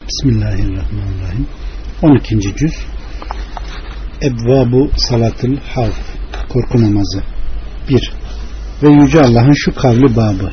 Bismillahirrahmanirrahim. 12. cüz Ebvabu Salatul Havf, korku namazı. 1. Ve Yüce Allah'ın şu kavli babı: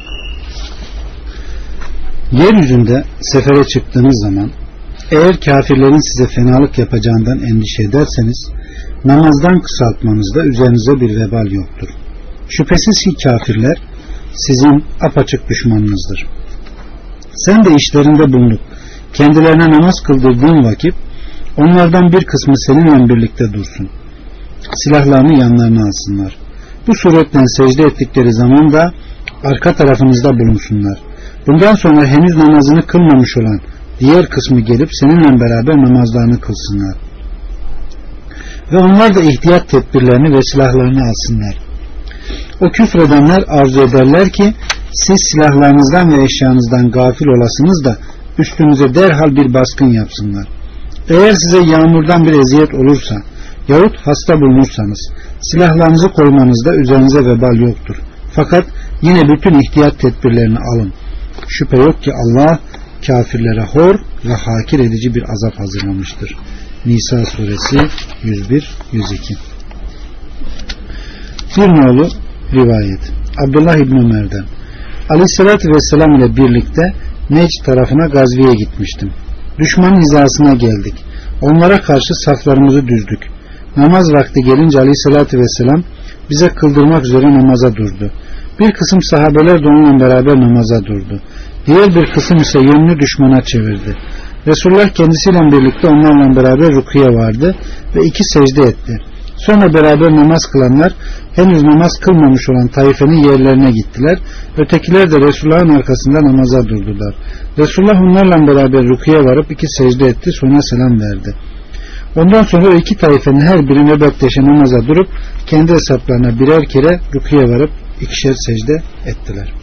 yeryüzünde sefere çıktığınız zaman eğer kafirlerin size fenalık yapacağından endişe ederseniz namazdan kısaltmanızda üzerinize bir vebal yoktur. Şüphesiz ki kafirler sizin apaçık düşmanınızdır. Sen de işlerinde bulunup kendilerine namaz kıldırdığın vakit onlardan bir kısmı seninle birlikte dursun. Silahlarını yanlarına alsınlar. Bu suretle secde ettikleri zaman da arka tarafınızda bulunsunlar. Bundan sonra henüz namazını kılmamış olan diğer kısmı gelip seninle beraber namazlarını kılsınlar. Ve onlar da ihtiyat tedbirlerini ve silahlarını alsınlar. O küfredenler arzu ederler ki siz silahlarınızdan ve eşyanızdan gafil olasınız da üstünüze derhal bir baskın yapsınlar. Eğer size yağmurdan bir eziyet olursa yahut hasta bulunursanız silahlarınızı koymanızda üzerinize vebal yoktur. Fakat yine bütün ihtiyat tedbirlerini alın. Şüphe yok ki Allah kafirlere hor ve hakir edici bir azap hazırlamıştır. Nisa suresi 101-102. Bir nolu rivayet. Abdullah İbni Ömer'den: Aleyhisselatü Vesselam ile birlikte Necd tarafına gazviye gitmiştim. Düşmanın hizasına geldik. Onlara karşı saflarımızı düzdük. Namaz vakti gelince Aleyhisselatü Vesselam bize kıldırmak üzere namaza durdu. Bir kısım sahabeler de onunla beraber namaza durdu. Diğer bir kısım ise yönünü düşmana çevirdi. Resulullah kendisiyle birlikte onlarla beraber rüküye vardı ve 2 secde etti. Sonra beraber namaz kılanlar henüz namaz kılmamış olan taifenin yerlerine gittiler. Ötekiler de Resulullah'ın arkasında namaza durdular. Resulullah onlarla beraber rüküye varıp 2 secde etti, sonra selam verdi. Ondan sonra o 2 taifenin her biri nöbetleşe namaza durup kendi hesaplarına birer kere rüküye varıp 2'şer secde ettiler.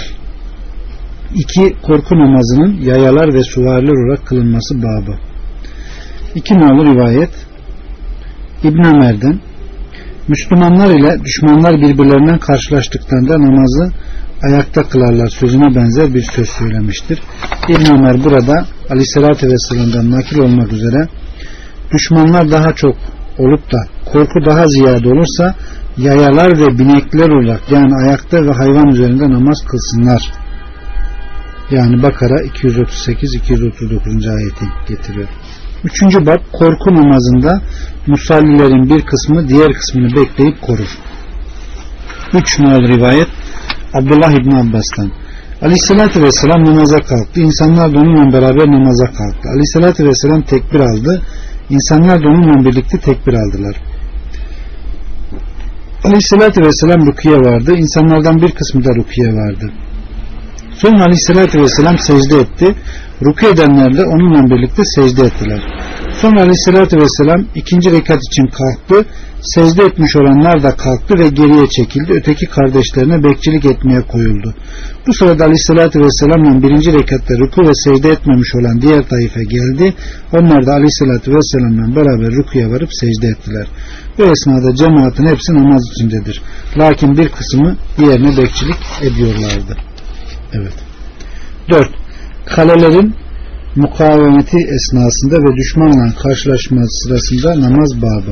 2. Korku namazının yayalar ve süvariler olarak kılınması babı. 2 nolu rivayet. İbn Ömer'den: Müslümanlar ile düşmanlar birbirlerinden karşılaştıklarında namazı ayakta kılarlar sözüne benzer bir söz söylemiştir. İbn Ömer burada Aleyhisselatü Vesselam'dan nakil olmak üzere düşmanlar daha çok olup da korku daha ziyade olursa yayalar ve binekler olarak yani ayakta ve hayvan üzerinde namaz kılsınlar. Yani Bakara 238-239. ayeti getiriyor. 3. bab korku namazında musallilerin bir kısmı diğer kısmını bekleyip korur. 3 numaralı rivayet Abdullah İbni Abbas'tan: Aleyhissalatü Vesselam namaza kalktı. İnsanlar da onunla beraber namaza kalktı. Aleyhissalatü Vesselam tekbir aldı. İnsanlar da onunla birlikte tekbir aldılar. Aleyhissalatü Vesselam rüküye vardı. İnsanlardan bir kısmı da rüküye vardı. Sonra Aleyhisselatü Vesselam secde etti. Rükû edenler de onunla birlikte secde ettiler. Sonra Aleyhisselatü Vesselam 2. rekat için kalktı. Secde etmiş olanlar da kalktı ve geriye çekildi. Öteki kardeşlerine bekçilik etmeye koyuldu. Bu sırada Aleyhisselatü Vesselam'la 1. rekatta rükû ve secde etmemiş olan diğer taife geldi. Onlar da Aleyhisselatü Vesselam'la beraber rükûya varıp secde ettiler. Bu esnada cemaatin hepsi namaz içindedir. Lakin bir kısmı diğerine bekçilik ediyorlardı. Evet. 4. Kalelerin mukavemeti esnasında ve düşmanla karşılaşması sırasında namaz babı.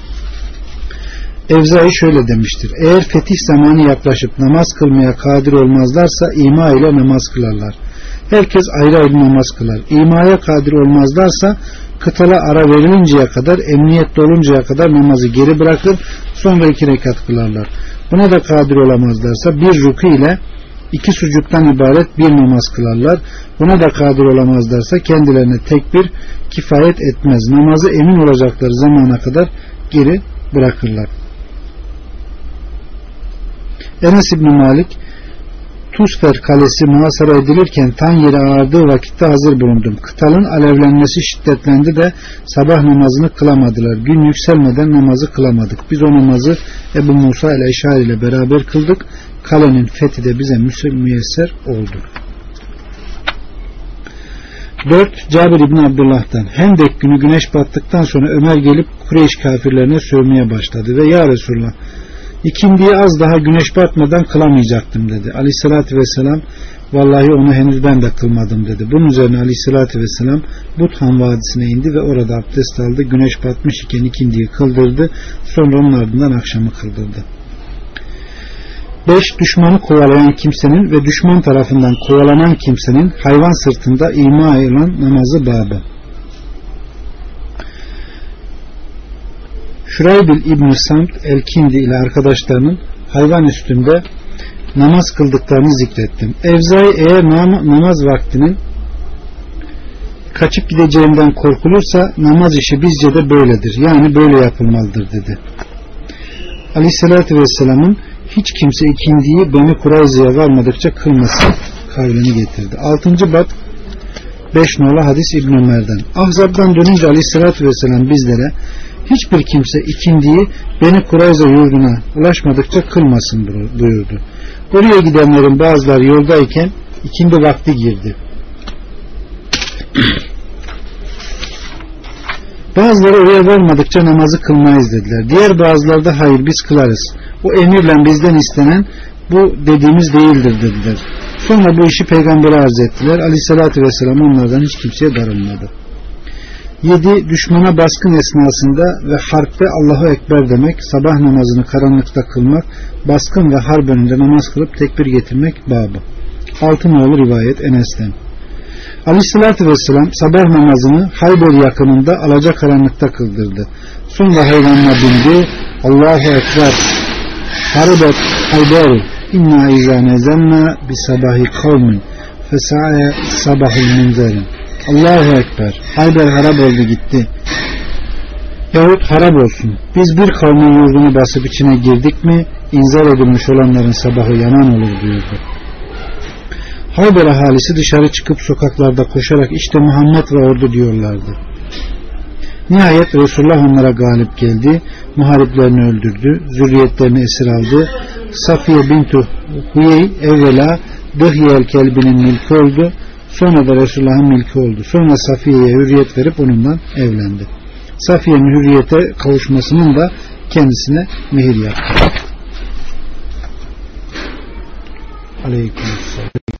Evzai şöyle demiştir: eğer fetih zamanı yaklaşıp namaz kılmaya kadir olmazlarsa ima ile namaz kılarlar. Herkes ayrı ayrı namaz kılar. İmaya kadir olmazlarsa kıtala ara verilinceye kadar, emniyette oluncaya kadar namazı geri bırakır, sonra 2 rekat kılarlar. Buna da kadir olamazlarsa bir rükû ile 2 sucuktan ibaret bir namaz kılarlar. Buna da kadir olamazlarsa kendilerine tekbir kifayet etmez. Namazı emin olacakları zamana kadar geri bırakırlar. Enes İbni Malik: Tusfer kalesi muhasara edilirken tan yeri ağardığı vakitte hazır bulundum. Kıtalın alevlenmesi şiddetlendi de sabah namazını kılamadılar. Gün yükselmeden namazı kılamadık. Biz o namazı Ebu Musa el-Eşari ile beraber kıldık. Kalenin fethi de bize müyesser oldu. 4. Cabir İbni Abdullah'tan: Hendek günü güneş battıktan sonra Ömer gelip Kureyş kafirlerine sövmeye başladı ve ya Resulullah, İkindiyi az daha güneş batmadan kılamayacaktım dedi. Aleyhissalatü vesselam Vallahi onu henüz ben de kılmadım dedi. Bunun üzerine Aleyhisselatü Vesselam Buthan Vadisi'ne indi ve orada abdest aldı. Güneş batmış iken ikindiyi kıldırdı. Sonra onun ardından akşamı kıldırdı. 5. Düşmanı kovalayan kimsenin ve düşman tarafından kovalanan kimsenin hayvan sırtında ima olan namazı babı. Şuraybil İbn-i Samt el-Kindi ile arkadaşlarının hayvan üstünde namaz kıldıklarını zikrettim. Evzai eğer namaz vaktinin kaçıp gideceğinden korkulursa namaz işi bizce de böyledir. Yani böyle yapılmalıdır dedi. Aleyhissalatü Vesselam'ın hiç kimse ikindiyi Beni Kurayza'ya varmadıkça kılmasın kavlini getirdi. 6. bab 5 nolu hadis İbn Ömer'den. Ahzab'dan dönünce Aleyhissalatü Vesselam bizlere hiçbir kimse ikindiyi Beni Kurayza yurduna ulaşmadıkça kılmasın buyurdu. Oraya gidenlerin bazıları yoldayken ikindi vakti girdi. Bazıları oraya varmadıkça namazı kılmayız dediler. Diğer bazıları da hayır biz kılarız. O emirle bizden istenen bu dediğimiz değildir dediler. Sonra bu işi peygambere arz ettiler. Aleyhissalatü vesselam onlardan hiç kimseye darılmadı. 7. Düşmana baskın esnasında ve harpte Allahu Ekber demek, sabah namazını karanlıkta kılmak, baskın ve harp önünde namaz kılıp tekbir getirmek babı. 6 nolu rivayet Enes'ten. Aleyhissalatü vesselam sabah namazını Hayber yakınında alacakaranlıkta kıldırdı. Sonra hayvanına bindi. Allahu Ekber. Harbet Hayber. İnna izâ nezenna bi sabahi kavmin fesa'e sabahil munzerin. Allahu Ekber. Hayber harap oldu gitti. Yahut harap olsun. Biz bir kavmin yurdunu basıp içine girdik mi inzar edilmiş olanların sabahı yanan olur diyordu. Hayber ahalisi dışarı çıkıp sokaklarda koşarak işte Muhammed ve ordu diyorlardı. Nihayet Resulullah onlara galip geldi. Muhariplerini öldürdü. Zürriyetlerini esir aldı. Safiye bintu Huyey evvela Dıhyel kelbinin milki oldu. Sonra da Resulullah'ın milki oldu. Sonra Safiye'ye hürriyet verip onunla evlendi. Safiye'nin hürriyete kavuşmasının da kendisine mehir yaptı. Aleykümselam.